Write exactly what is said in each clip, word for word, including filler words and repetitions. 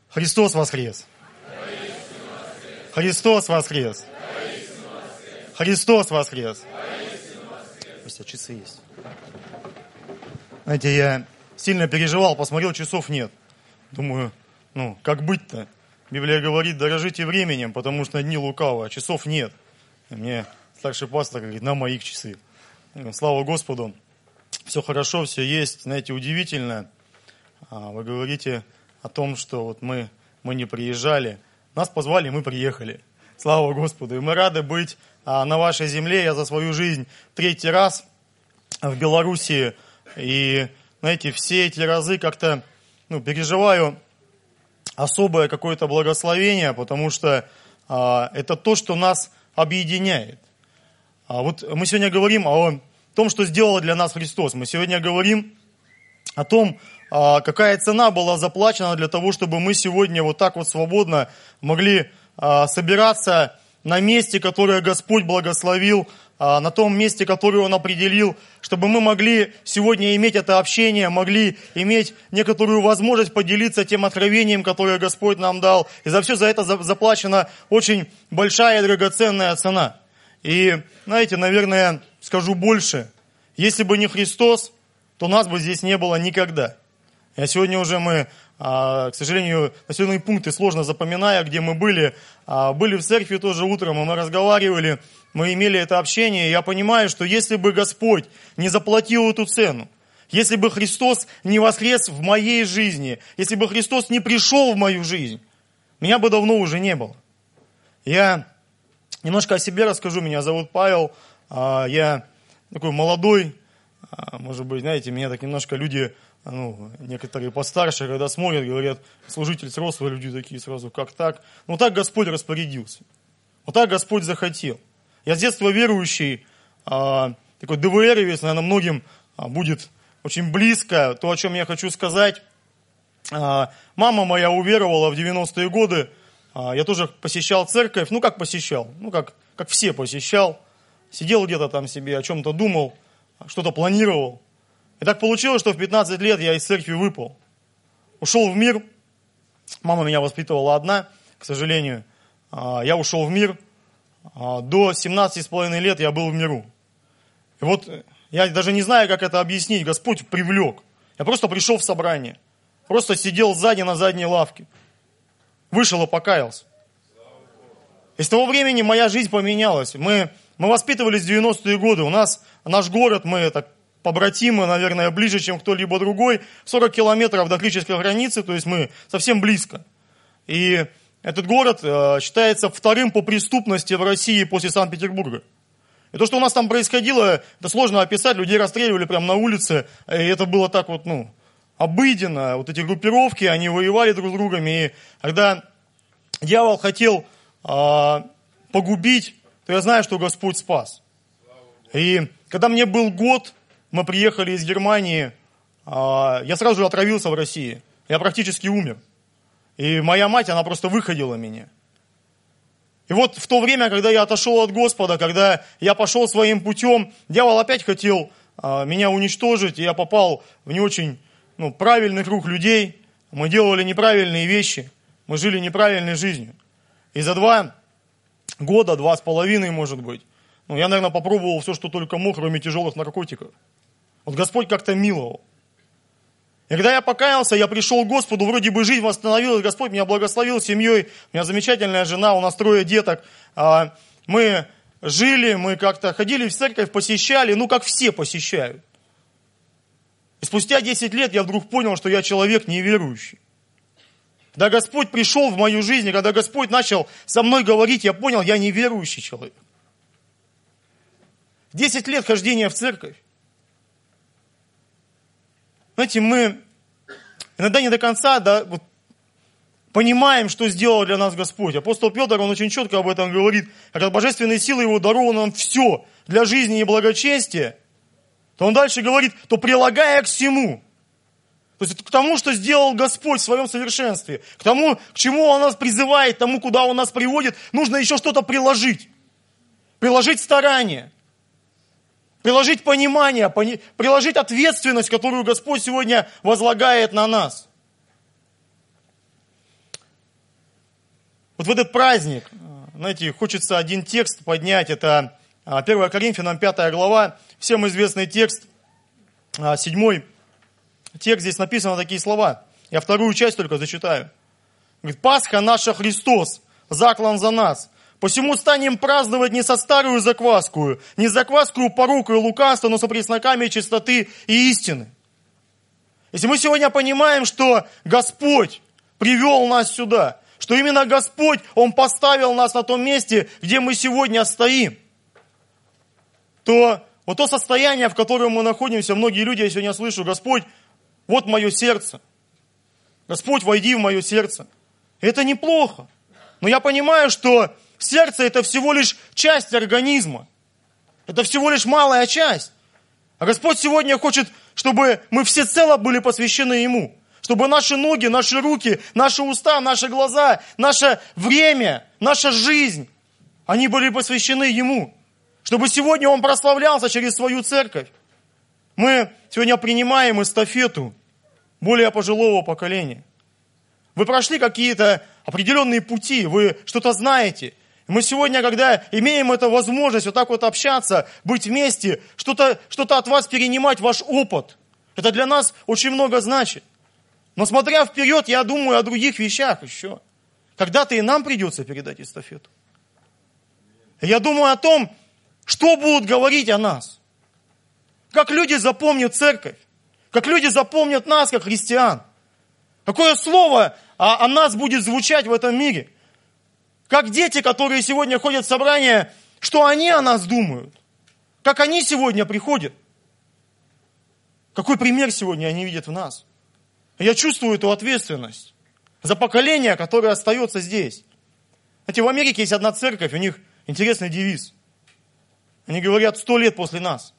Христос воскрес! Христос воскрес! Христос воскрес! Пусть часы есть. Знаете, я сильно переживал, посмотрел, часов нет. Думаю, ну, как быть-то? Библия говорит, дорожите временем, потому что дни лукавы, а часов нет. И мне старший пастор говорит, на моих часы. Слава Господу, все хорошо, все есть. Знаете, удивительно. Вы говорите о том, что вот мы, мы не приезжали. Нас позвали, мы приехали. Слава Господу. И мы рады быть на вашей земле. Я за свою жизнь третий раз в Белоруссии. И, знаете, все эти разы как-то ну, переживаю особое какое-то благословение, потому что а, это то, что нас объединяет. А вот мы сегодня говорим о том, что сделал для нас Христос. Мы сегодня говорим о том, а, какая цена была заплачена для того, чтобы мы сегодня вот так вот свободно могли а, собираться на месте, которое Господь благословил, а, на том месте, которое Он определил, чтобы мы могли сегодня иметь это общение, могли иметь некоторую возможность поделиться тем откровением, которое Господь нам дал. И за все за это заплачена очень большая и драгоценная цена. И, знаете, наверное, скажу больше. Если бы не Христос, то нас бы здесь не было никогда. А сегодня уже мы, к сожалению, населенные пункты сложно запоминая, где мы были. Были в церкви тоже утром, и мы разговаривали, мы имели это общение. И я понимаю, что если бы Господь не заплатил эту цену, если бы Христос не воскрес в моей жизни, если бы Христос не пришел в мою жизнь, меня бы давно уже не было. Я немножко о себе расскажу. Меня зовут Павел. Я такой молодой. Может быть, знаете, меня так немножко люди... Ну, некоторые постарше, когда смотрят, говорят, служитель взрослые люди такие сразу, как так? Ну, так Господь распорядился. Вот так Господь захотел. Я с детства верующий, а, такой ДВРовец, наверное, многим а, будет очень близко то, о чем я хочу сказать. А, мама моя уверовала в девяностые годы. А, я тоже посещал церковь. Ну, как посещал? Ну, как, как все посещал. Сидел где-то там себе, о чем-то думал, что-то планировал. И так получилось, что в пятнадцать лет я из церкви выпал. Ушел в мир. Мама меня воспитывала одна, к сожалению. Я ушел в мир. До семнадцати с половиной лет я был в миру. И вот я даже не знаю, как это объяснить. Господь привлек. Я просто пришел в собрание. Просто сидел сзади на задней лавке. Вышел и покаялся. И с того времени моя жизнь поменялась. Мы, мы воспитывались в девяностые годы. У нас наш город, мы так побратимы, наверное, ближе, чем кто-либо другой. сорок километров до критической границы, то есть мы совсем близко. И этот город э, считается вторым по преступности в России после Санкт-Петербурга. И то, что у нас там происходило, это сложно описать. Людей расстреливали прямо на улице. И это было так вот, ну, обыденно. Вот эти группировки, они воевали друг с другом. И когда дьявол хотел э, погубить, то я знаю, что Господь спас. И когда мне был год, мы приехали из Германии, я сразу же отравился в России. Я практически умер. И моя мать, она просто выходила меня. И вот в то время, когда я отошел от Господа, когда я пошел своим путем, дьявол опять хотел меня уничтожить, и я попал в не очень ну, правильный круг людей. Мы делали неправильные вещи, мы жили неправильной жизнью. И за два года, два с половиной, может быть, ну, я, наверное, попробовал все, что только мог, кроме тяжелых наркотиков. Вот Господь как-то миловал. И когда я покаялся, я пришел к Господу, вроде бы жизнь восстановилась, Господь меня благословил семьей, у меня замечательная жена, у нас трое деток. Мы жили, мы как-то ходили в церковь, посещали, ну как все посещают. И спустя десять лет я вдруг понял, что я человек неверующий. Когда Господь пришел в мою жизнь, и когда Господь начал со мной говорить, я понял, я неверующий человек. Десять лет хождения в церковь. Знаете, мы иногда не до конца да, вот, понимаем, что сделал для нас Господь. Апостол Петр, он очень четко об этом говорит. Как от божественной силы его даровано нам все для жизни и благочестия, то он дальше говорит, то прилагая к всему. То есть к тому, что сделал Господь в своем совершенстве, к тому, к чему Он нас призывает, тому, куда Он нас приводит, нужно еще что-то приложить. Приложить старание. Приложить понимание, пони, приложить ответственность, которую Господь сегодня возлагает на нас. Вот в этот праздник, знаете, хочется один текст поднять. Это первое Коринфянам пятая глава, всем известный текст, седьмой текст, здесь написаны такие слова. Я вторую часть только зачитаю. Говорит, Пасха наша Христос, заклан за нас. Посему станем праздновать не со старую закваскую, не закваскую поруку и лукавства, но со пресноками чистоты и истины. Если мы сегодня понимаем, что Господь привел нас сюда, что именно Господь, Он поставил нас на том месте, где мы сегодня стоим, то вот то состояние, в котором мы находимся, многие люди, я сегодня слышу, Господь, вот мое сердце. Господь, войди в мое сердце. Это неплохо. Но я понимаю, что сердце это всего лишь часть организма. Это всего лишь малая часть. А Господь сегодня хочет, чтобы мы всецело были посвящены Ему. Чтобы наши ноги, наши руки, наши уста, наши глаза, наше время, наша жизнь, они были посвящены Ему. Чтобы сегодня Он прославлялся через свою церковь. Мы сегодня принимаем эстафету более пожилого поколения. Вы прошли какие-то определенные пути, вы что-то знаете. Мы сегодня, когда имеем эту возможность вот так вот общаться, быть вместе, что-то, что-то от вас перенимать, ваш опыт, это для нас очень много значит. Но смотря вперед, я думаю о других вещах еще. Когда-то и нам придется передать эстафету. Я думаю о том, что будут говорить о нас. Как люди запомнят церковь. Как люди запомнят нас, как христиан. Какое слово о, о нас будет звучать в этом мире. Как дети, которые сегодня ходят в собрания, что они о нас думают. Как они сегодня приходят. Какой пример сегодня они видят в нас. Я чувствую эту ответственность за поколение, которое остается здесь. Знаете, в Америке есть одна церковь, у них интересный девиз. Они говорят, сто лет после нас.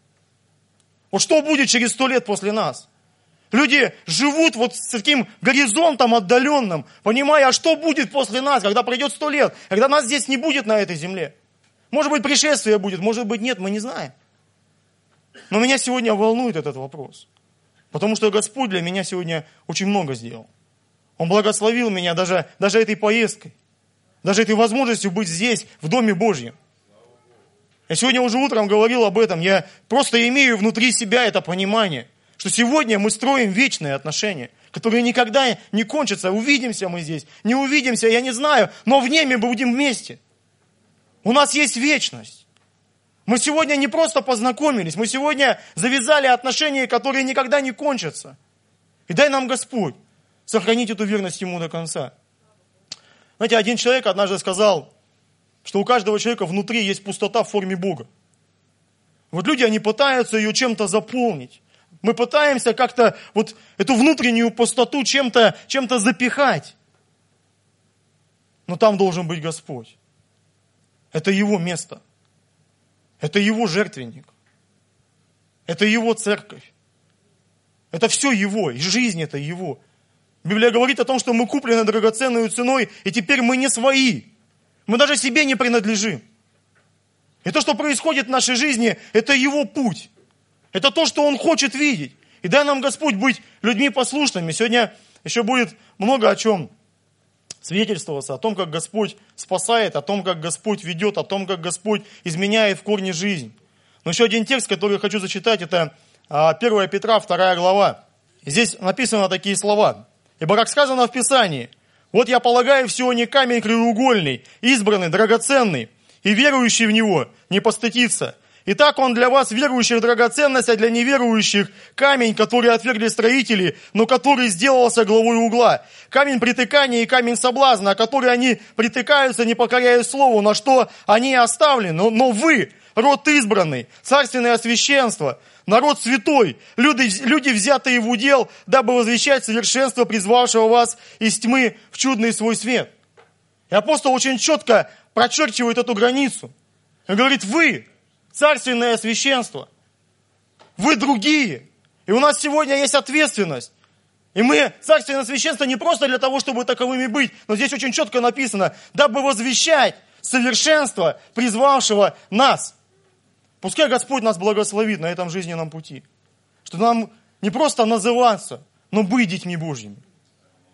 Вот что будет через сто лет после нас? Люди живут вот с таким горизонтом отдаленным, понимая, а что будет после нас, когда пройдет сто лет, когда нас здесь не будет на этой земле. Может быть, пришествие будет, может быть, нет, мы не знаем. Но меня сегодня волнует этот вопрос. Потому что Господь для меня сегодня очень много сделал. Он благословил меня даже, даже этой поездкой, даже этой возможностью быть здесь, в Доме Божьем. Я сегодня уже утром говорил об этом. Я просто имею внутри себя это понимание, что сегодня мы строим вечные отношения, которые никогда не кончатся. Увидимся мы здесь, не увидимся, я не знаю, но в небе мы будем вместе. У нас есть вечность. Мы сегодня не просто познакомились, мы сегодня завязали отношения, которые никогда не кончатся. И дай нам Господь сохранить эту верность Ему до конца. Знаете, один человек однажды сказал, что у каждого человека внутри есть пустота в форме Бога. Вот люди, они пытаются ее чем-то заполнить. Мы пытаемся как-то вот эту внутреннюю пустоту чем-то, чем-то запихать. Но там должен быть Господь. Это Его место. Это Его жертвенник. Это Его церковь. Это все Его, и жизнь это Его. Библия говорит о том, что мы куплены драгоценной ценой, и теперь мы не свои. Мы даже себе не принадлежим. И то, что происходит в нашей жизни, это Его путь. Это то, что Он хочет видеть. И дай нам Господь быть людьми послушными. Сегодня еще будет много о чем свидетельствоваться, о том, как Господь спасает, о том, как Господь ведет, о том, как Господь изменяет в корне жизнь. Но еще один текст, который я хочу зачитать, это первое Петра, вторая глава. Здесь написаны такие слова. «Ибо, как сказано в Писании, вот я полагаю в Сионе камень краеугольный, избранный, драгоценный, и верующий в него не постыдится. Итак, он для вас, верующих, драгоценность, а для неверующих камень, который отвергли строители, но который сделался главой угла. Камень притыкания и камень соблазна, о который они притыкаются, не покоряясь слову, на что они оставлены. Но, но вы, род избранный, царственное священство, народ святой, люди, люди, взятые в удел, дабы возвещать совершенство, призвавшего вас из тьмы в чудный свой свет». И апостол очень четко прочерчивает эту границу. Он говорит, вы, царственное священство, вы другие. И у нас сегодня есть ответственность. И мы, царственное священство, не просто для того, чтобы таковыми быть, но здесь очень четко написано, дабы возвещать совершенство, призвавшего нас. Пускай Господь нас благословит на этом жизненном пути. Что нам не просто называться, но быть детьми Божьими.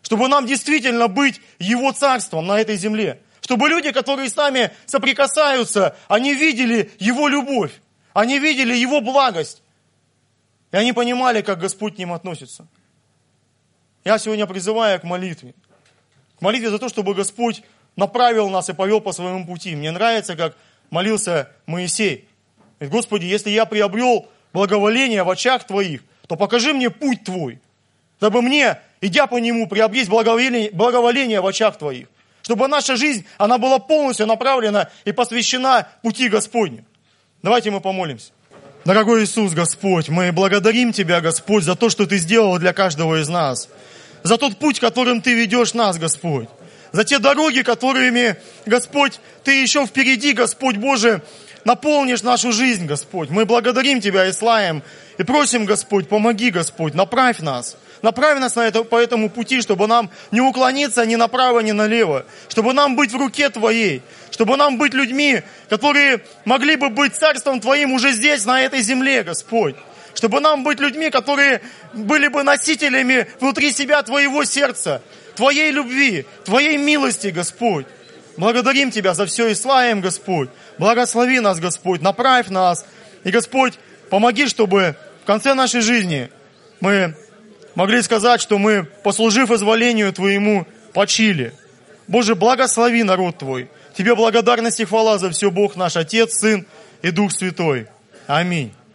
чтобы нам действительно быть Его царством на этой земле. Чтобы люди, которые с нами соприкасаются, они видели Его любовь, они видели Его благость, и они понимали, как Господь к ним относится. Я сегодня призываю к молитве. К молитве за то, чтобы Господь направил нас и повел по своему пути. Мне нравится, как молился Моисей. Говорит: Господи, если я приобрел благоволение в очах Твоих, то покажи мне путь Твой, чтобы мне, идя по нему, приобрести благоволение, благоволение в очах Твоих. Чтобы наша жизнь, она была полностью направлена и посвящена пути Господню. Давайте мы помолимся. Дорогой Иисус, Господь, мы благодарим Тебя, Господь, за то, что Ты сделал для каждого из нас. За тот путь, которым Ты ведешь нас, Господь. За те дороги, которыми, Господь, Ты еще впереди, Господь Боже, наполнишь нашу жизнь, Господь. Мы благодарим Тебя и славим, и просим, Господь, помоги, Господь, направь нас. Направь нас на это, по этому пути, чтобы нам не уклониться ни направо, ни налево. Чтобы нам быть в руке Твоей. Чтобы нам быть людьми, которые могли бы быть царством Твоим уже здесь, на этой земле, Господь. Чтобы нам быть людьми, которые были бы носителями внутри себя Твоего сердца, Твоей любви, Твоей милости, Господь. Благодарим Тебя за все и славим, Господь. Благослови нас, Господь, направь нас. И, Господь, помоги, чтобы в конце нашей жизни мы могли сказать, что мы, послужив изволению Твоему, почили. Боже, благослови народ Твой. Тебе благодарность и хвала за все, Бог наш, Отец, Сын и Дух Святой. Аминь.